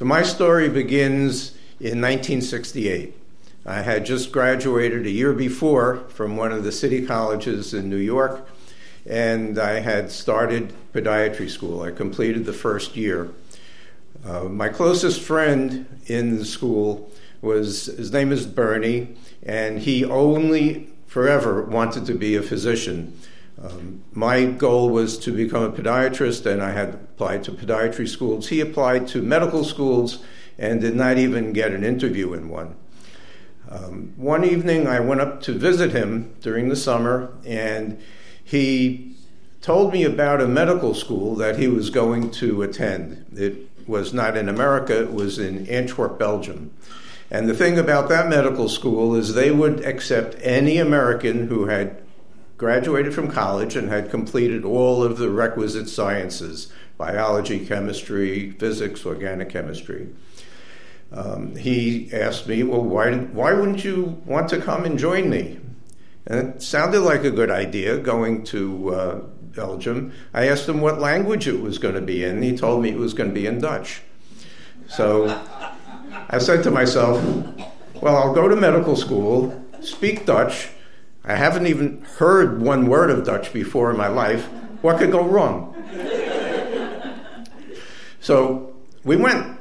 So my story begins in 1968. I had just graduated a year before from one of the city colleges in New York, and I had started podiatry school. I completed the first year. My closest friend in the school his name is Bernie, and he only forever wanted to be a physician. My goal was to become a podiatrist, and I had applied to podiatry schools. He applied to medical schools and did not even get an interview in one. One evening, I went up to visit him during the summer, and he told me about a medical school that he was going to attend. It was not in America, it was in Antwerp, Belgium. And the thing about that medical school is they would accept any American who had graduated from college and had completed all of the requisite sciences: biology, chemistry, physics, organic chemistry. He asked me, well, why wouldn't you want to come and join me? And it sounded like a good idea, going to Belgium. I asked him what language it was going to be in. He told me it was going to be in Dutch. So I said to myself, well, I'll go to medical school, speak Dutch. I haven't even heard one word of Dutch before in my life. What could go wrong? So we went.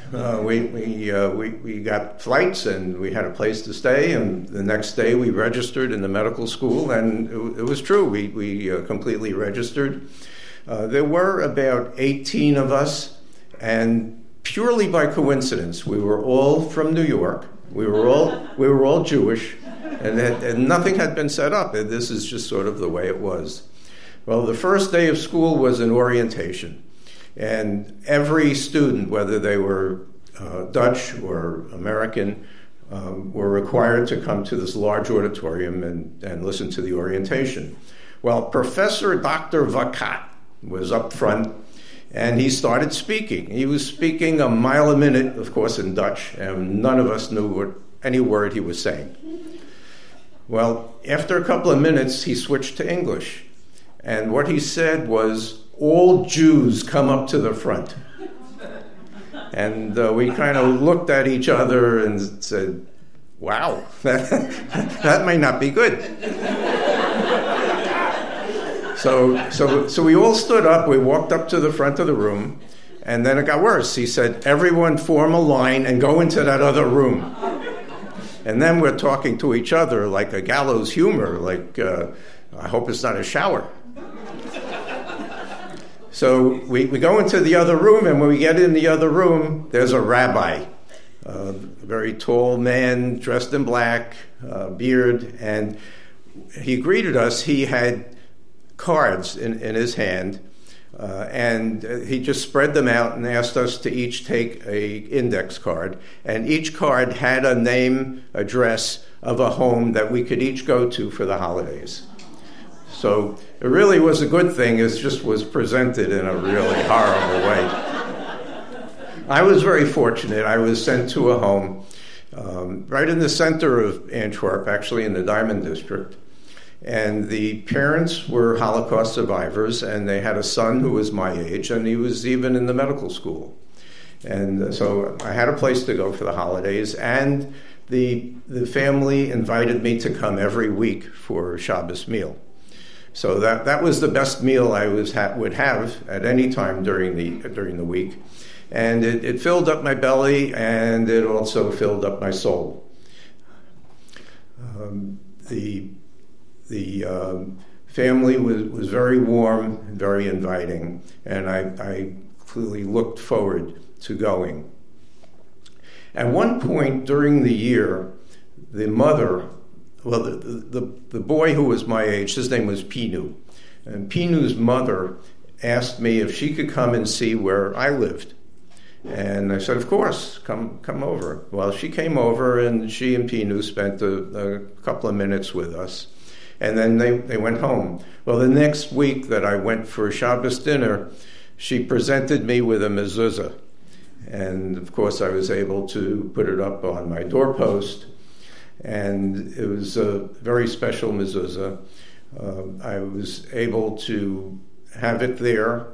We got flights, and we had a place to stay, and the next day we registered in the medical school, and it was true. We completely registered. There were about 18 of us, and purely by coincidence, we were all from New York. We were all Jewish, and nothing had been set up. This is just sort of the way it was. Well, the first day of school was an orientation. And every student, whether they were Dutch or American, were required to come to this large auditorium and listen to the orientation. Well, Professor Dr. Vakat was up front, and he started speaking. He was speaking a mile a minute, of course, in Dutch, and none of us knew any word he was saying. Well, after a couple of minutes, he switched to English. And what he said was, all Jews come up to the front. And we kind of looked at each other and said, wow, that may not be good. So we all stood up, we walked up to the front of the room, and then it got worse. He said, everyone form a line and go into that other room. And then we're talking to each other like a gallows humor, like, I hope it's not a shower. So we go into the other room, and when we get in the other room, there's a rabbi, a very tall man dressed in black, beard, and he greeted us. He had cards in his hand, and he just spread them out and asked us to each take a index card, and each card had a name, address of a home that we could each go to for the holidays. So it really was a good thing. It just was presented in a really horrible way. I was very fortunate. I was sent to a home right in the center of Antwerp, actually in the Diamond District. And the parents were Holocaust survivors, and they had a son who was my age, and he was even in the medical school. And so I had a place to go for the holidays, and the family invited me to come every week for Shabbos meal. So that was the best meal I would have at any time during the week, and it filled up my belly, and it also filled up my soul. The family was very warm and very inviting, and I clearly looked forward to going. At one point during the year, the mother. Well, the boy who was my age, his name was Pinu. And Pinu's mother asked me if she could come and see where I lived. And I said, of course, come over. Well, she came over, and she and Pinu spent a couple of minutes with us. And then they went home. Well, the next week that I went for Shabbos dinner, she presented me with a mezuzah. And, of course, I was able to put it up on my doorpost. And it was a very special mezuzah. I was able to have it there.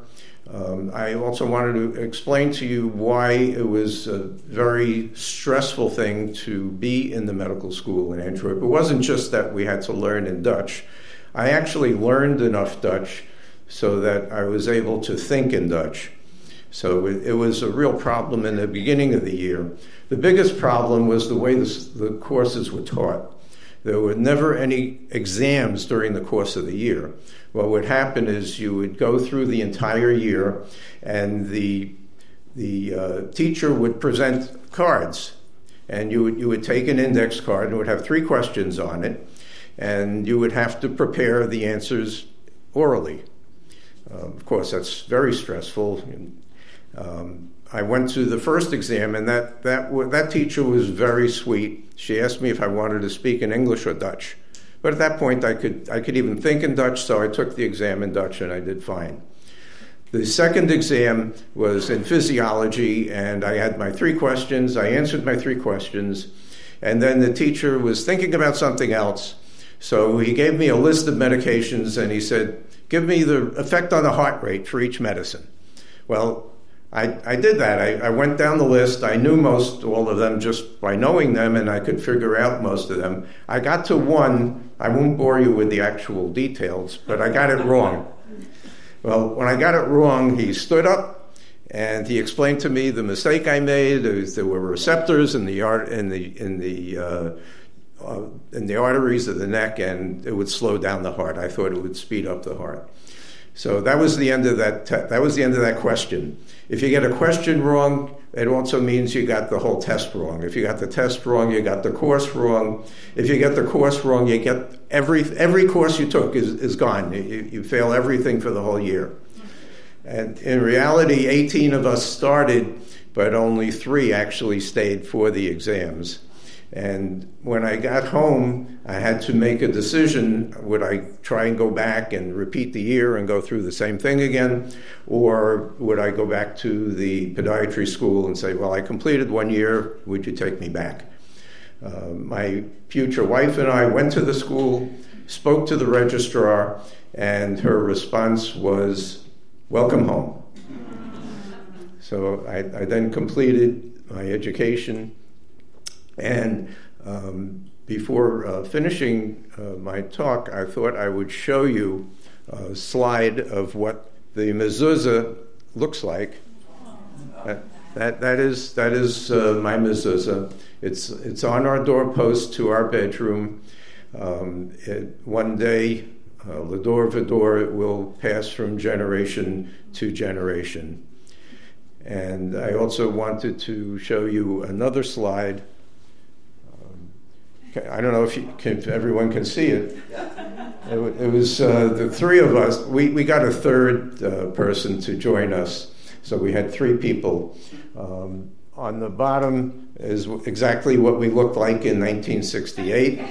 I also wanted to explain to you why it was a very stressful thing to be in the medical school in Antwerp. It wasn't just that we had to learn in Dutch. I actually learned enough Dutch so that I was able to think in Dutch. So it was a real problem in the beginning of the year. The biggest problem was the way the courses were taught. There were never any exams during the course of the year. What would happen is you would go through the entire year, and the teacher would present cards, and you would take an index card, and it would have 3 questions on it, and you would have to prepare the answers orally. Of course, that's very stressful. I went to the first exam, and that teacher was very sweet. She asked me if I wanted to speak in English or Dutch. But at that point, I could even think in Dutch, so I took the exam in Dutch, and I did fine. The second exam was in physiology, and I had my 3 questions. I answered my 3 questions, and then the teacher was thinking about something else. So he gave me a list of medications, and he said, give me the effect on the heart rate for each medicine. Well, I did that. I went down the list. I knew all of them just by knowing them, and I could figure out most of them. I got to one. I won't bore you with the actual details, but I got it wrong. Well, when I got it wrong, he stood up, and he explained to me the mistake I made. There were receptors in the arteries of the neck, and it would slow down the heart. I thought it would speed up the heart. So that was the end of that. That was the end of that question. If you get a question wrong, it also means you got the whole test wrong. If you got the test wrong, you got the course wrong. If you get the course wrong, you get every course you took is gone. You fail everything for the whole year. And in reality, 18 of us started, but only 3 actually stayed for the exams. And when I got home, I had to make a decision. Would I try and go back and repeat the year and go through the same thing again? Or would I go back to the podiatry school and say, well, I completed 1 year, would you take me back? My future wife and I went to the school, spoke to the registrar, and her response was, welcome home. So I then completed my education. And before finishing my talk, I thought I would show you a slide of what the mezuzah looks like. That is my mezuzah. It's on our doorpost to our bedroom. One day, Lador Vador, it will pass from generation to generation. And I also wanted to show you another slide. I don't know if everyone can see it. It was the 3 of us. We got a third person to join us, so we had 3 people. On the bottom is exactly what we looked like in 1968.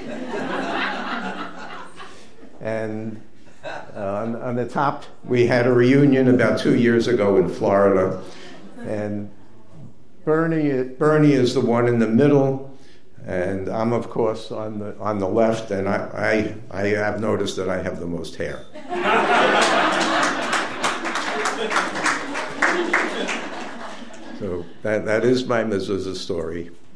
And on the top, we had a reunion about 2 years ago in Florida. And Bernie is the one in the middle. And I'm, of course, on the left, and I have noticed that I have the most hair. So that is my mezuzah story.